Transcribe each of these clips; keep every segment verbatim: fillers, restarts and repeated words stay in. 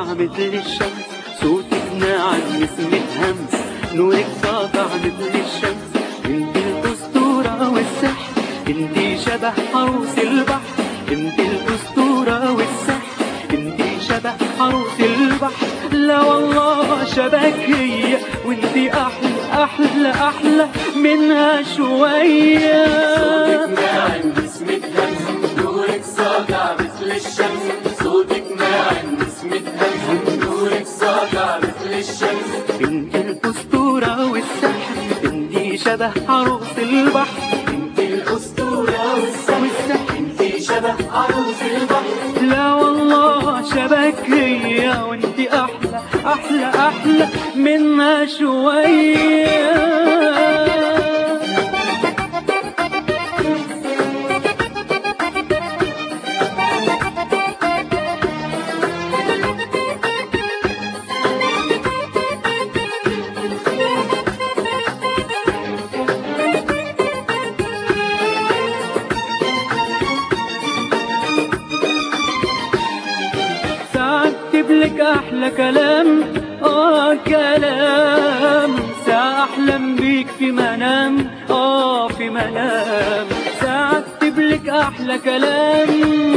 مثل الشمس، صوتك ناعم نسمة همس، نورك ساطع مثل الشمس. انت الأسطورة والسحر، انت شبه عروس البحر، انت الأسطورة والسحر، انت شبه عروس البحر. لا والله شبك هي، وانت احلى احلى احلى منها شوية. صوتك ناعم نسمة همس، نورك ساطع مثل الشمس. صوتك ناعم نسمة همس، نورك ساطع مثل الشمس. انت الأسطورة والسحر، انت شبه عروس البحر، انت الأسطورة والسحر، انت شبه عروس البحر. لا والله شبك هي، وانت احلى احلى احلى منها شوية. اكتب لك احلى كلام، اه كلام، ساعة احلم بيك في منام، اه في منام. ساعة اكتب لك احلى كلام،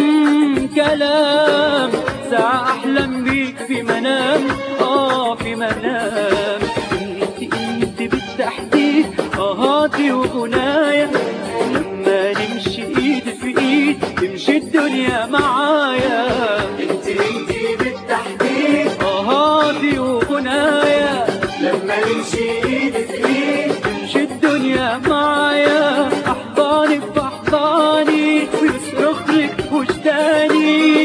كلام، ساعة احلم بيك في منام، اه في منام. انت انت بالتحديد اهاتي وغنايا، لما نمشي ايد في ايد تمشي الدنيا معايا. انت انت بالتحديد اهاتي وغنايا، لما نمشي ايد في ايد تمشي الدنيا معايا. احضاني باحضاني ويصرخ لك وجداني.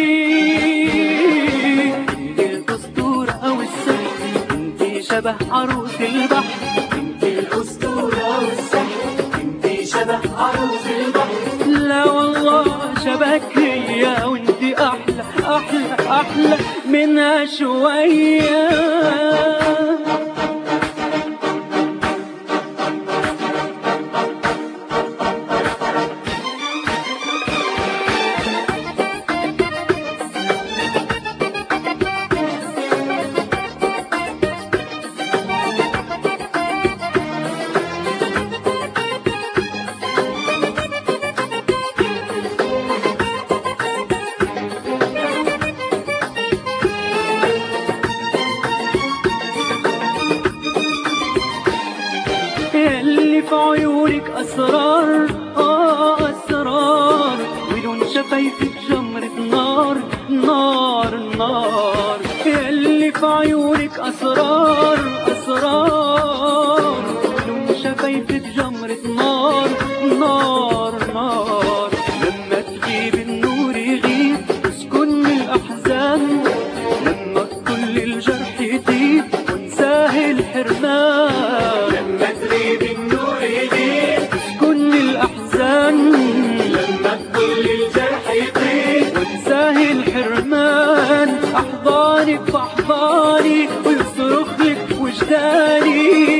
انت الاسطورة والسحر، انت شبه عروس البحر، انت الأسطورة والسحر، انت شبه عروس البحر. لا والله شبك هي، وانت احلى احلى احلى منها شوية. اللي في عيونك أسرار، آه أسرار، ولون شفايفك جمرة نار نار نار. اللي في عيونك أسرار أسرار، ولون شفايفك جمرة نار نار نار. لما تغيب النور يغيب تسكن الأحزان، لما كل الجرح يطيب وانساه الحرمان. لما تغيب النور يغيب تسكن الأحزان، لما كل الجرح يطيب وانساه الحرمان. أحضانك بأحضاني ويصرخ لك وجداني.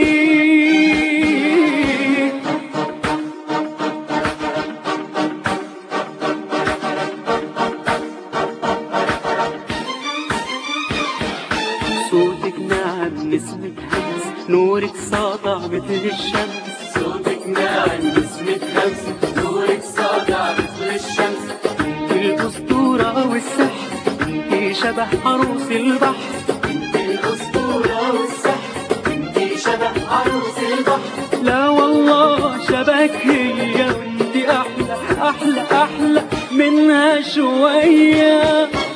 صوتك ناعم نسمة همس، نورك ساطع مثل الشمس. صوتك ناعم نسمة همس، نورك ساطع مثل الشمس. انت الأسطورة والسحر، انت شبه عروس البحر، انت الأسطورة والسحر، انت شبه عروس البحر. لا والله شبك هي، وانت احلى احلى احلى منها شوية.